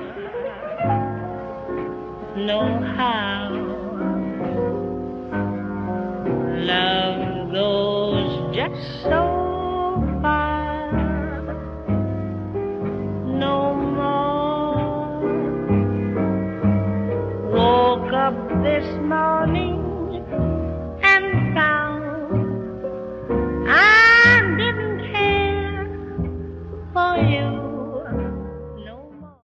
know how love goes just so far. No more. Woke up this morning